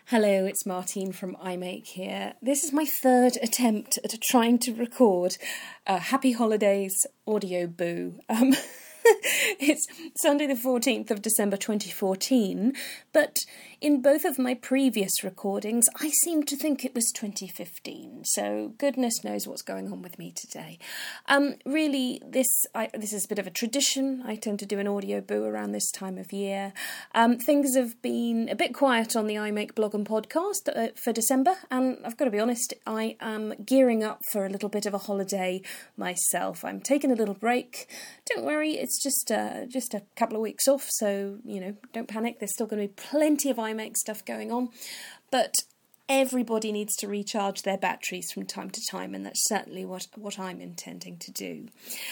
Hello, it's Martine from iMake here. This is my third attempt at trying to record a Happy Holidays audio boo. It's Sunday the 14th of December 2014, but in both of my previous recordings I seem to think it was 2015, so goodness knows what's going on with me today. Really, this is a bit of a tradition. I tend to do an audio boo around this time of year. Things have been a bit quiet on the iMake blog and podcast for December, and I've got to be honest, I am gearing up for a little bit of a holiday myself. I'm taking a little break. Don't worry, it's just a couple of weeks off, so, don't panic. There's still going to be plenty of iMake stuff going on, but everybody needs to recharge their batteries from time to time, and that's certainly what I'm intending to do.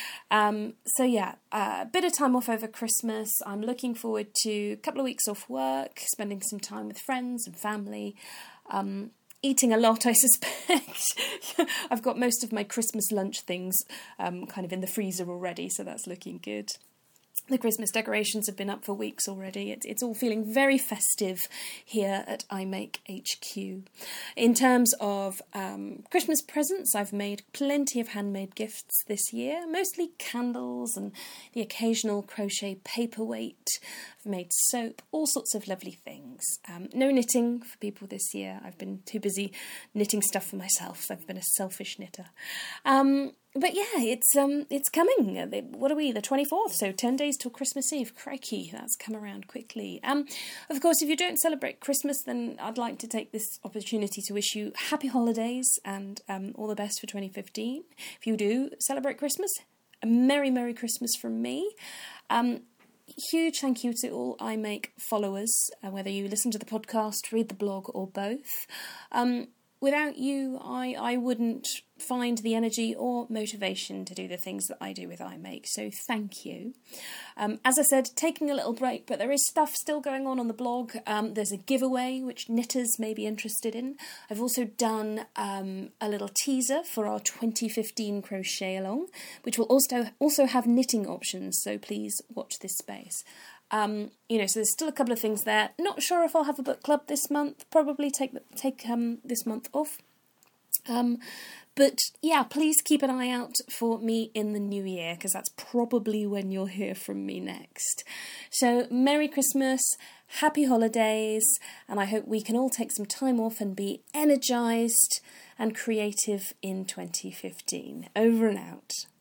A bit of time off over Christmas. I'm looking forward to a couple of weeks off work, spending some time with friends and family, eating a lot, I suspect. I've got most of my Christmas lunch things kind of in the freezer already, so that's looking good. The Christmas decorations have been up for weeks already. It's all feeling very festive here at iMake HQ. In terms of Christmas presents, I've made plenty of handmade gifts this year, mostly candles and the occasional crochet paperweight. I've made soap, all sorts of lovely things. No knitting for people this year. I've been too busy knitting stuff for myself. I've been a selfish knitter. But yeah, it's coming. What are we? The 24th, so 10 days till Christmas Eve. Crikey, that's come around quickly. Of course, if you don't celebrate Christmas, then I'd like to take this opportunity to wish you happy holidays and all the best for 2015. If you do celebrate Christmas, a Merry, Merry Christmas from me. Huge thank you to all iMake followers, whether you listen to the podcast, read the blog, or both. Without you, I wouldn't find the energy or motivation to do the things that I do with iMake, so thank you. As I said, taking a little break, but there is stuff still going on the blog. There's a giveaway which knitters may be interested in. I've also done a little teaser for our 2015 crochet along, which will also have knitting options, so please watch this space. So there's still a couple of things there. Not sure if I'll have a book club this month. Probably take this month off. But yeah, please keep an eye out for me in the new year, because that's probably when you'll hear from me next. So Merry Christmas, Happy Holidays, and I hope we can all take some time off and be energised and creative in 2015. Over and out.